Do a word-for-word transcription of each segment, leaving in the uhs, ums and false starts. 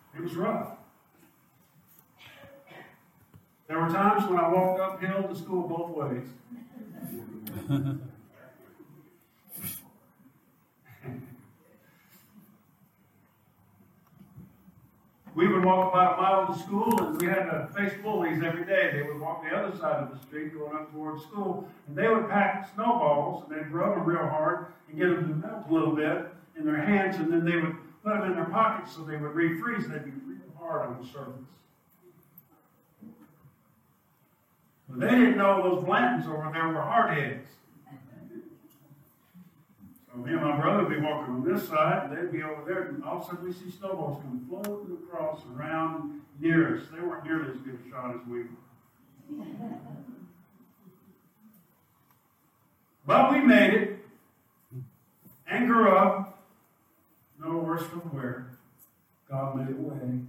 It was rough. There were times when I walked uphill to school both ways. We would walk about a mile to school, and we had to face bullies every day. They would walk the other side of the street going up towards school, and they would pack snowballs, and they'd rub them real hard and get them to melt a little bit in their hands, and then they would put them in their pockets so they would refreeze. They'd be real hard on the surface. But they didn't know those Blantons over there were hardheads. So me and my brother would be walking on this side, and they'd be over there, and all of a sudden we see snowballs come floating across around near us. They weren't nearly as good a shot as we were. But we made it and grew up, no worse from where God made a way.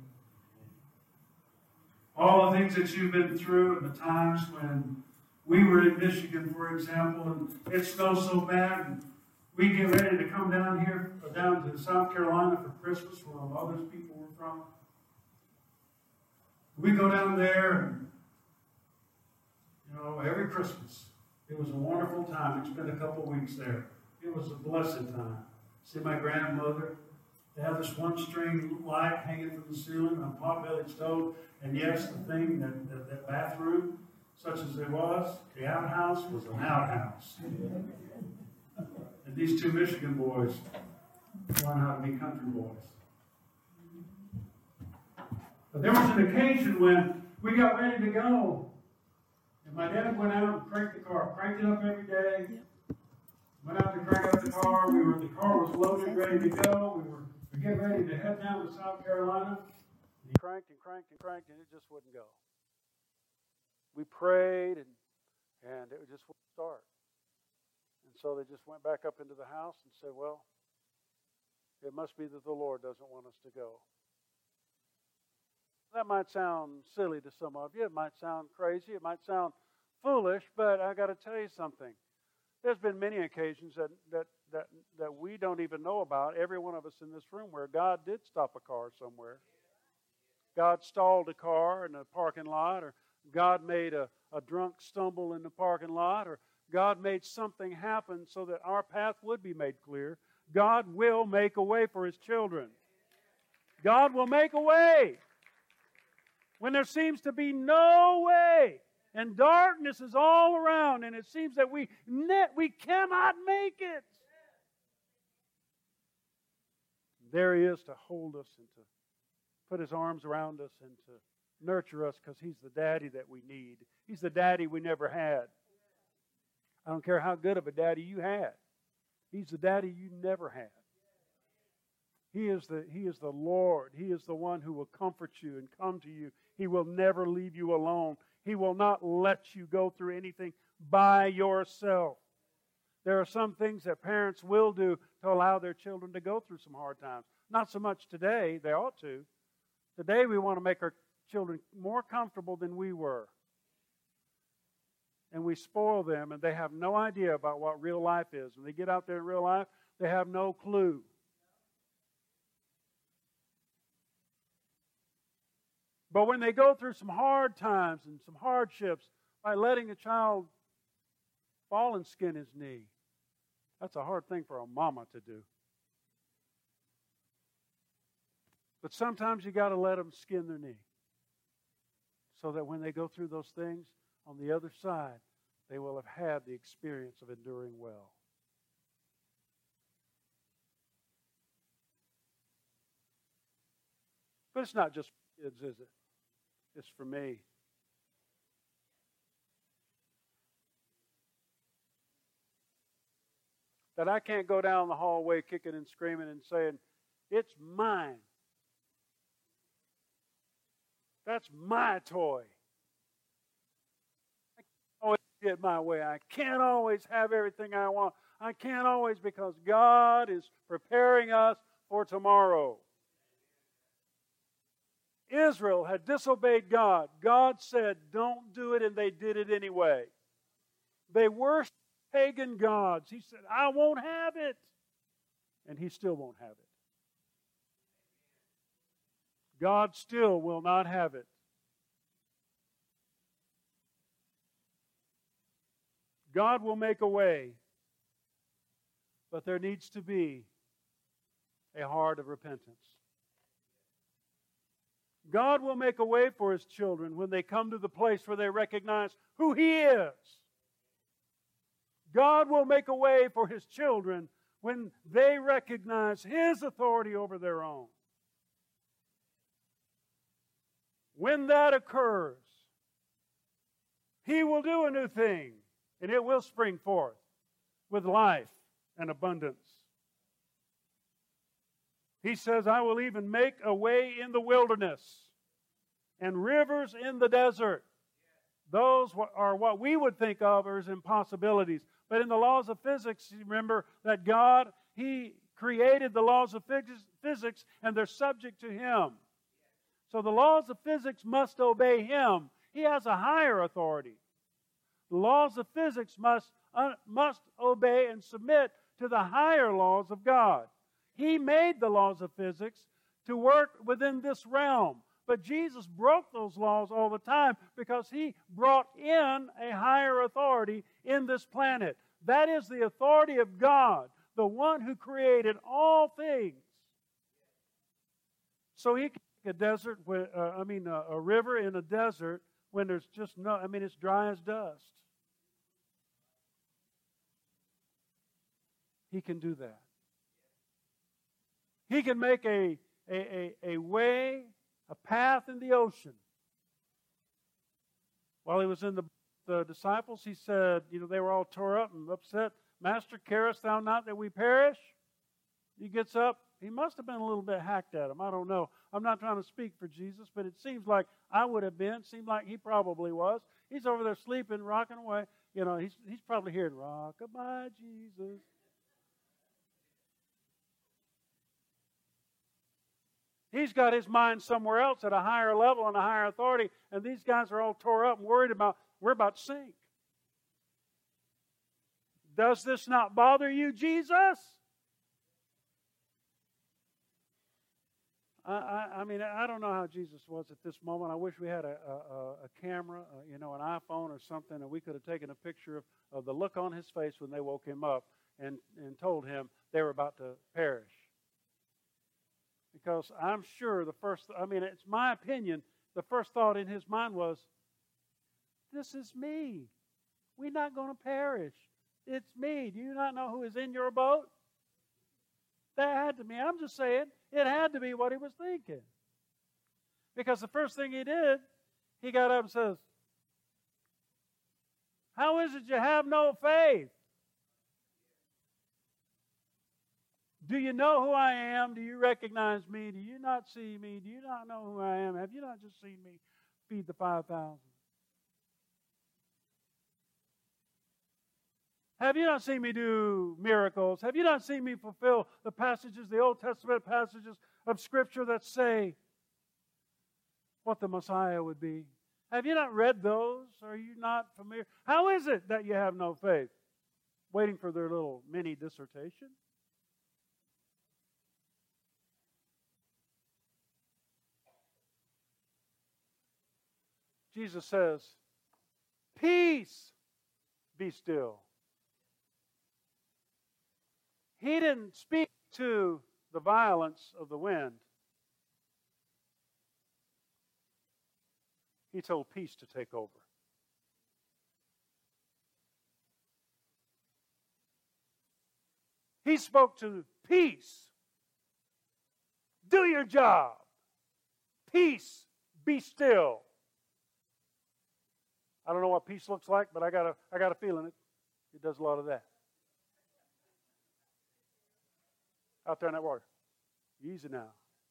All the things that you've been through, and the times when we were in Michigan, for example, and it snows so bad, and we get ready to come down here, down to South Carolina for Christmas, where all those people were from. We go down there, and, you know, every Christmas. It was a wonderful time. We spent a couple of weeks there. It was a blessed time. See my grandmother. They have this one-string light hanging from the ceiling on a pot-bellied stove. And yes, the thing, that, that, that bathroom, such as it was, the outhouse was an outhouse. And these two Michigan boys learn how to be country boys. But there was an occasion when we got ready to go. And my dad went out and cranked the car. Cranked it up every day. Went out to crank up the car. We were the car was loaded, ready to go. We were we getting ready to head down to South Carolina. He cranked and cranked and cranked, and it just wouldn't go. We prayed, and and it just wouldn't start. And so they just went back up into the house and said, well, it must be that the Lord doesn't want us to go. That might sound silly to some of you. It might sound crazy. It might sound foolish, but I got to tell you something. There's been many occasions that, that, that, that we don't even know about, every one of us in this room, where God did stop a car somewhere. God stalled a car in a parking lot, or God made a, a drunk stumble in the parking lot, or God made something happen so that our path would be made clear. God will make a way for His children. God will make a way when there seems to be no way, and darkness is all around, and it seems that we net we cannot make it. There He is to hold us and to put His arms around us and to nurture us, because He's the daddy that we need. He's the daddy we never had. I don't care how good of a daddy you had. He's the daddy you never had. He is the, he is the Lord. He is the one who will comfort you and come to you. He will never leave you alone. He will not let you go through anything by yourself. There are some things that parents will do to allow their children to go through some hard times. Not so much today. They ought to. Today we want to make our children more comfortable than we were. And we spoil them, and they have no idea about what real life is. When they get out there in real life, they have no clue. But when they go through some hard times and some hardships, by letting a child fall and skin his knee, that's a hard thing for a mama to do. But sometimes you got to let them skin their knee, so that when they go through those things, on the other side, they will have had the experience of enduring well. But it's not just for kids, is it? It's for me. That I can't go down the hallway kicking and screaming and saying, it's mine. That's my toy. I can't always get my way. I can't always have everything I want. I can't always, because God is preparing us for tomorrow. Israel had disobeyed God. God said, don't do it, and they did it anyway. They worshiped pagan gods. He said, I won't have it. And He still won't have it. God still will not have it. God will make a way, but there needs to be a heart of repentance. God will make a way for His children when they come to the place where they recognize who He is. God will make a way for His children when they recognize His authority over their own. When that occurs, He will do a new thing, and it will spring forth with life and abundance. He says, I will even make a way in the wilderness and rivers in the desert. Those are what we would think of as impossibilities. But in the laws of physics, remember that God, He created the laws of physics, and they're subject to Him. So the laws of physics must obey Him. He has a higher authority. The laws of physics must, uh, must obey and submit to the higher laws of God. He made the laws of physics to work within this realm. But Jesus broke those laws all the time because He brought in a higher authority in this planet. That is the authority of God, the one who created all things. So He can make a desert, uh, I mean a, a river in a desert when there's just no, I mean it's dry as dust. He can do that. He can make a, a, a, a way, a path in the ocean. While He was in the, the disciples, He said, you know, they were all tore up and upset. Master, carest thou not that we perish? He gets up. He must have been a little bit hacked at him. I don't know. I'm not trying to speak for Jesus, but it seems like I would have been. It seemed like He probably was. He's over there sleeping, rocking away. You know, he's, he's probably hearing, rock-a-bye, Jesus. He's got his mind somewhere else at a higher level and a higher authority, and these guys are all tore up and worried about, we're about to sink. Does this not bother you, Jesus? I, I, I mean, I don't know how Jesus was at this moment. I wish we had a, a, a camera, uh, you know, an iPhone or something, and we could have taken a picture of, of the look on His face when they woke Him up and, and told Him they were about to perish. Because I'm sure the first, I mean, it's my opinion, the first thought in His mind was, this is me. We're not going to perish. It's me. Do you not know who is in your boat? That had to be, I'm just saying, it had to be what He was thinking. Because the first thing He did, He got up and says, how is it you have no faith? Do you know who I am? Do you recognize me? Do you not see me? Do you not know who I am? Have you not just seen me feed the five thousand? Have you not seen me do miracles? Have you not seen me fulfill the passages, the Old Testament passages of Scripture that say what the Messiah would be? Have you not read those? Are you not familiar? How is it that you have no faith? Waiting for their little mini dissertation? Jesus says, peace, be still. He didn't speak to the violence of the wind. He told peace to take over. He spoke to peace. Do your job. Peace, be still. I don't know what peace looks like, but I got a, I got a feeling it. It does a lot of that. Out there in that water. Easy now.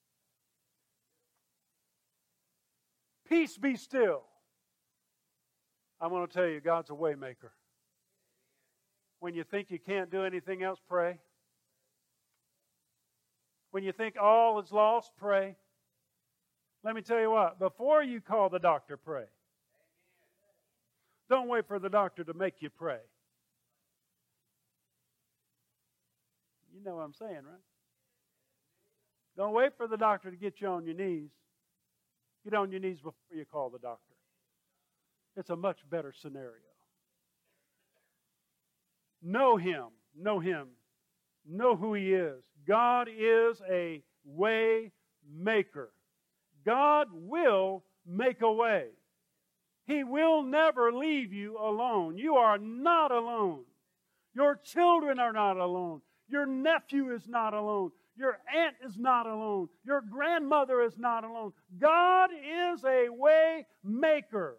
Peace, be still. I'm going to tell you, God's a way maker. When you think you can't do anything else, pray. When you think all is lost, pray. Let me tell you what, before you call the doctor, pray. Don't wait for the doctor to make you pray. You know what I'm saying, right? Don't wait for the doctor to get you on your knees. Get on your knees before you call the doctor. It's a much better scenario. Know Him. Know Him. Know who He is. God is a way maker. God will make a way. He will never leave you alone. You are not alone. Your children are not alone. Your nephew is not alone. Your aunt is not alone. Your grandmother is not alone. God is a way maker.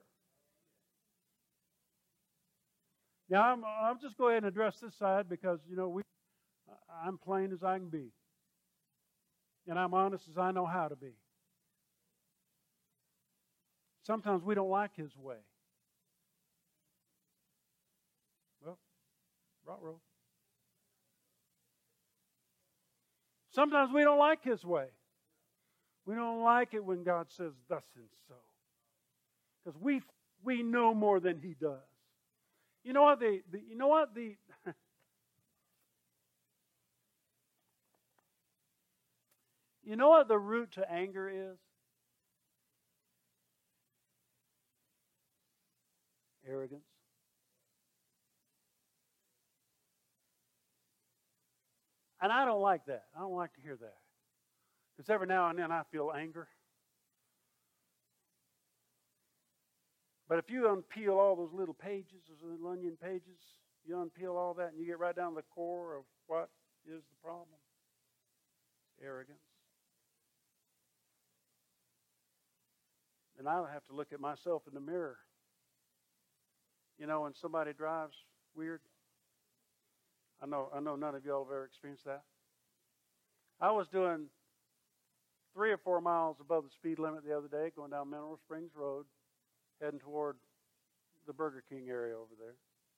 Now, I'm, I'll just go ahead and address this side because, you know, we, I'm plain as I can be. And I'm honest as I know how to be. Sometimes we don't like His way. Well, ruh-roh. Sometimes we don't like His way. We don't like it when God says thus and so. Because we we know more than He does. You know what the, the you know what the You know what the root to anger is? Arrogance. And I don't like that. I don't like to hear that. Because every now and then I feel anger. But if you unpeel all those little pages, those little onion pages, you unpeel all that and you get right down to the core of what is the problem. Arrogance. And I have to look at myself in the mirror. You know, when somebody drives weird, I know I know none of y'all have ever experienced that. I was doing three or four miles above the speed limit the other day, going down Mineral Springs Road, heading toward the Burger King area over there.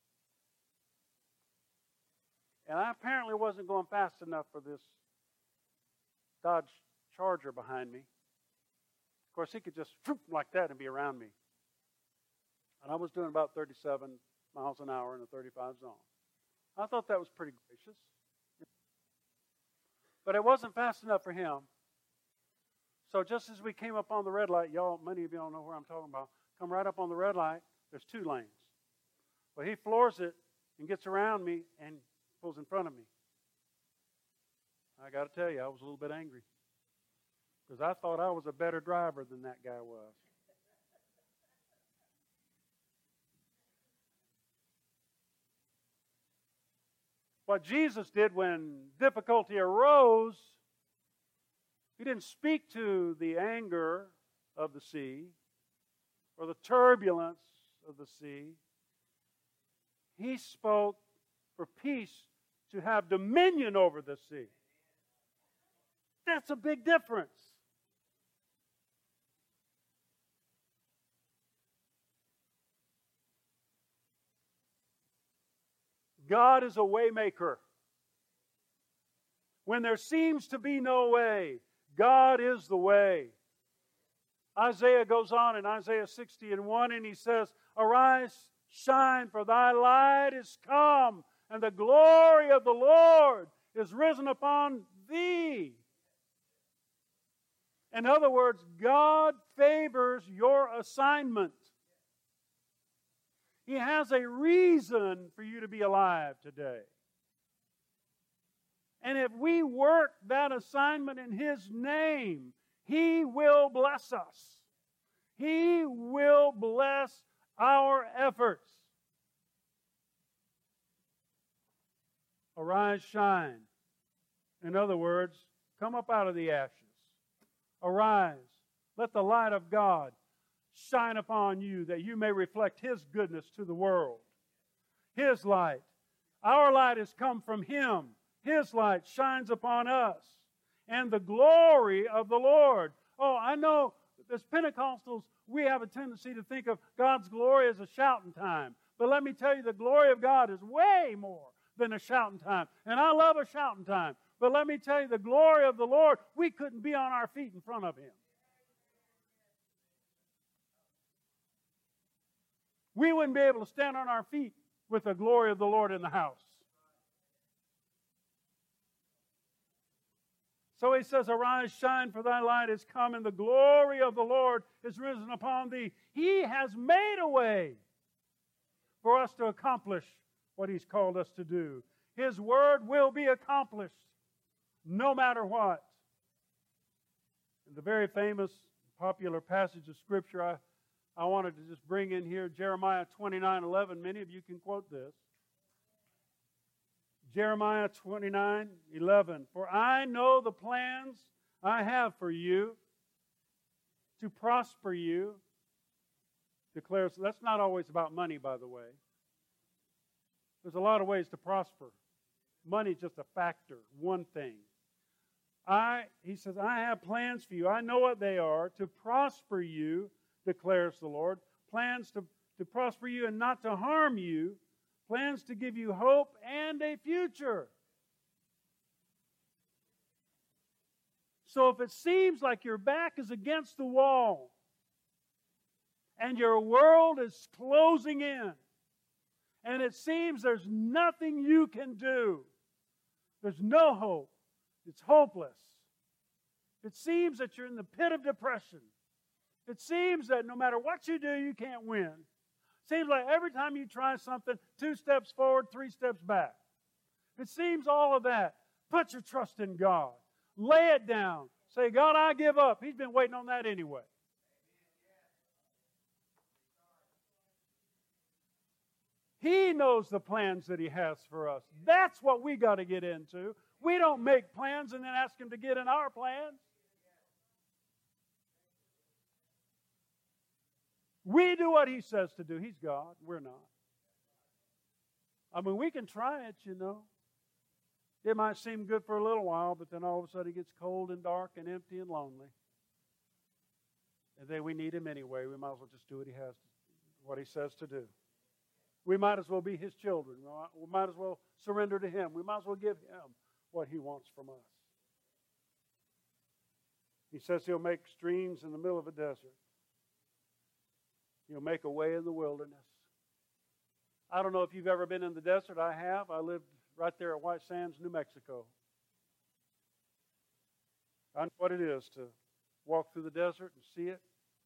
And I apparently wasn't going fast enough for this Dodge Charger behind me. Of course, he could just whoop like that and be around me. And I was doing about thirty-seven miles an hour in a thirty-five zone. I thought that was pretty gracious. But it wasn't fast enough for him. So just as we came up on the red light, y'all, many of y'all know where I'm talking about, come right up on the red light, there's two lanes. Well, he floors it and gets around me and pulls in front of me. I got to tell you, I was a little bit angry. Because I thought I was a better driver than that guy was. What Jesus did when difficulty arose, He didn't speak to the anger of the sea or the turbulence of the sea. He spoke for peace to have dominion over the sea. That's a big difference. God is a way maker. When there seems to be no way, God is the way. Isaiah goes on in Isaiah sixty and one, and he says, "Arise, shine, for thy light is come, and the glory of the Lord is risen upon thee." In other words, God favors your assignment. He has a reason for you to be alive today. And if we work that assignment in His name, He will bless us. He will bless our efforts. Arise, shine. In other words, come up out of the ashes. Arise. Let the light of God shine upon you, that you may reflect His goodness to the world. His light. Our light has come from Him. His light shines upon us. And the glory of the Lord. Oh, I know as Pentecostals, we have a tendency to think of God's glory as a shouting time. But let me tell you, the glory of God is way more than a shouting time. And I love a shouting time. But let me tell you, the glory of the Lord, we couldn't be on our feet in front of Him. We wouldn't be able to stand on our feet with the glory of the Lord in the house. So he says, arise, shine, for thy light is come, and the glory of the Lord is risen upon thee. He has made a way for us to accomplish what He's called us to do. His word will be accomplished no matter what. In the very famous, popular passage of Scripture I, I wanted to just bring in here, Jeremiah twenty-nine eleven. Many of you can quote this. Jeremiah twenty-nine eleven. For I know the plans I have for you to prosper you, declares. That's not always about money, by the way. There's a lot of ways to prosper. Money's just a factor, one thing. I, he says, I have plans for you. I know what they are, to prosper you, declares the Lord. Plans to, to prosper you and not to harm you. Plans to give you hope and a future. So if it seems like your back is against the wall and your world is closing in and it seems there's nothing you can do, there's no hope, it's hopeless. It seems that you're in the pit of depression. It seems that no matter what you do, you can't win. Seems like every time you try something, two steps forward, three steps back. It seems all of that. Put your trust in God. Lay it down. Say, God, I give up. He's been waiting on that anyway. He knows the plans that He has for us. That's what we got to get into. We don't make plans and then ask Him to get in our plans. We do what He says to do. He's God. We're not. I mean, we can try it, you know. It might seem good for a little while, but then all of a sudden it gets cold and dark and empty and lonely. And then we need Him anyway. We might as well just do what He has, what He says to do. We might as well be His children. We might as well surrender to Him. We might as well give Him what He wants from us. He says He'll make streams in the middle of a desert. He'll make a way in the wilderness. I don't know if you've ever been in the desert. I have. I lived right there at White Sands, New Mexico. I know what it is to walk through the desert and see it.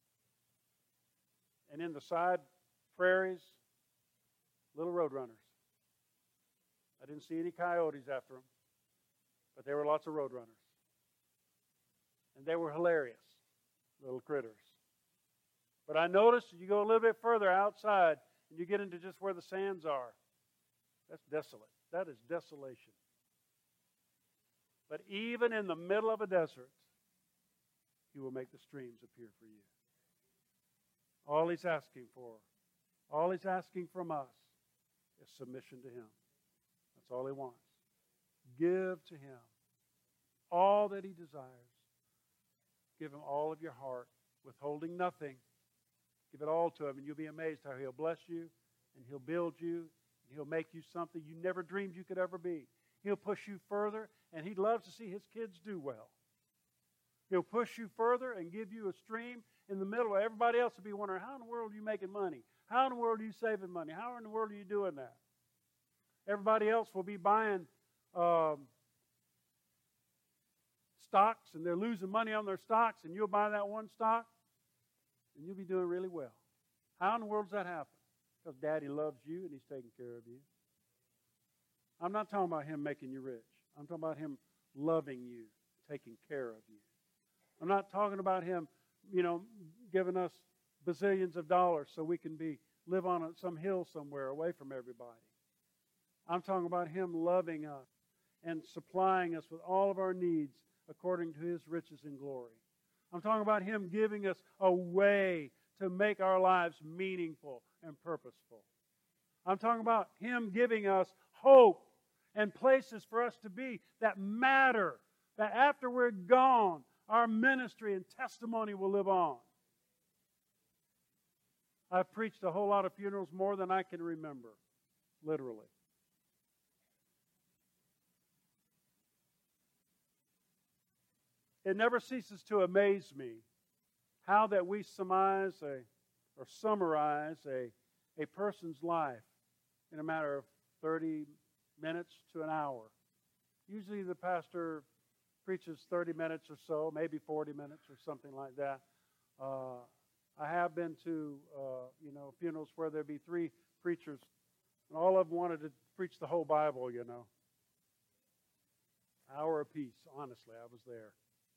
And in the side prairies, little roadrunners. I didn't see any coyotes after them, but there were lots of roadrunners. And they were hilarious, little critters. But I noticed you go a little bit further outside and you get into just where the sands are. That's desolate. That is desolation. But even in the middle of a desert, He will make the streams appear for you. All He's asking for, all He's asking from us is submission to Him. That's all He wants. Give to Him all that He desires. Give Him all of your heart, withholding nothing. Give it all to Him, and you'll be amazed how He'll bless you, and He'll build you, and He'll make you something you never dreamed you could ever be. He'll push you further, and He loves to see His kids do well. He'll push you further and give you a stream in the middle where everybody else will be wondering, how in the world are you making money? How in the world are you saving money? How in the world are you doing that? Everybody else will be buying um, stocks, and they're losing money on their stocks, and you'll buy that one stock, and you'll be doing really well. How in the world does that happen? Because Daddy loves you and He's taking care of you. I'm not talking about Him making you rich. I'm talking about Him loving you, taking care of you. I'm not talking about Him, you know, giving us bazillions of dollars so we can be live on some hill somewhere away from everybody. I'm talking about Him loving us and supplying us with all of our needs according to His riches and glory. I'm talking about Him giving us a way to make our lives meaningful and purposeful. I'm talking about Him giving us hope and places for us to be that matter, that after we're gone, our ministry and testimony will live on. I've preached a whole lot of funerals, more than I can remember, literally. It never ceases to amaze me how that we surmise a, or summarize a, a person's life in a matter of thirty minutes to an hour. Usually the pastor preaches thirty minutes or so, maybe forty minutes or something like that. Uh, I have been to, uh, you know, funerals where there'd be three preachers, and all of them wanted to preach the whole Bible, you know. Hour apiece, honestly, I was there.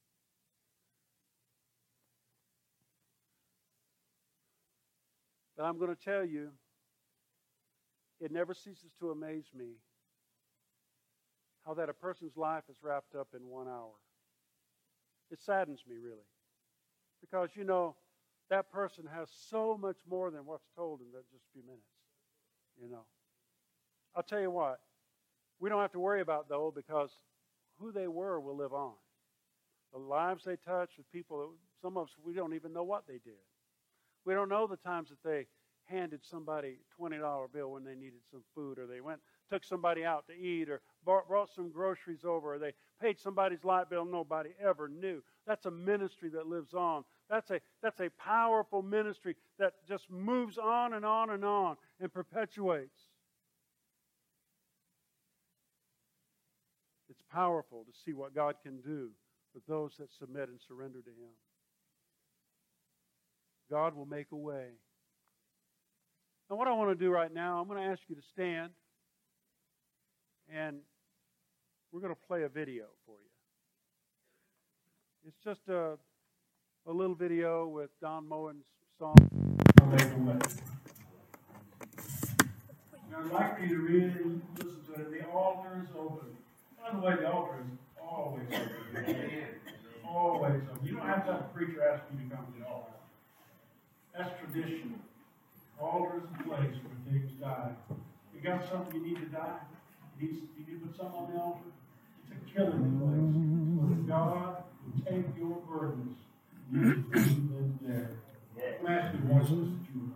But I'm going to tell you, it never ceases to amaze me how that a person's life is wrapped up in one hour. It saddens me, really. Because, you know, that person has so much more than what's told in that just a few minutes, you know. I'll tell you what, we don't have to worry about, though, because who they were will live on. The lives they touched with people, some of us, we don't even know what they did. We don't know the times that they handed somebody a twenty dollar bill when they needed some food, or they went, took somebody out to eat, or brought, brought some groceries over, or they paid somebody's light bill nobody ever knew. That's a ministry that lives on. That's a, that's a powerful ministry that just moves on and on and on and perpetuates. It's powerful to see what God can do with those that submit and surrender to Him. God will make a way. Now, what I want to do right now, I'm going to ask you to stand, and we're going to play a video for you. It's just a, a little video with Don Moen's song, Make a Way. And I'd like for you to really listen to it. The altar is open. By the way, the altar is always open. Always open. You don't have to have a preacher ask you to come to the altar. That's traditional. The altar is a place where things die. You got something you need to die? You need, you need to put something on the altar? It's a killing place where God will take your burdens and you can leave them there. I'm asking you, watch this that you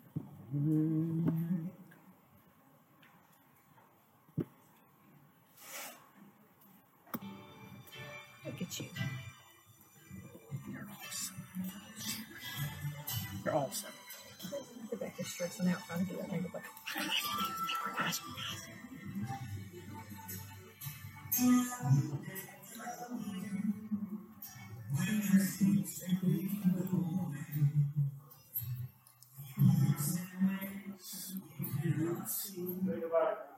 Look at you. You're awesome. You're awesome. Rebecca's stressing out trying to do that thing. But we're nice, we're nice. think about it.